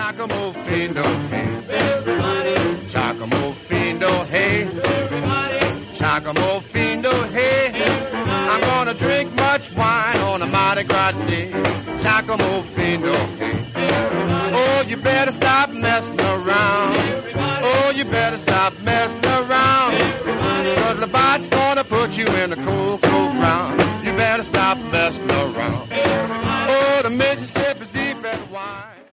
Giacomo Findo, hey. Everybody, Giacomo Findo, hey. everybody, Giacomo Findo, hey. I'm gonna drink much wine on a Mardi Gras day. Giacomo Findo, hey. Oh, you better stop messing around. Oh, you better stop messing around. Cause the bot's gonna put you in the cold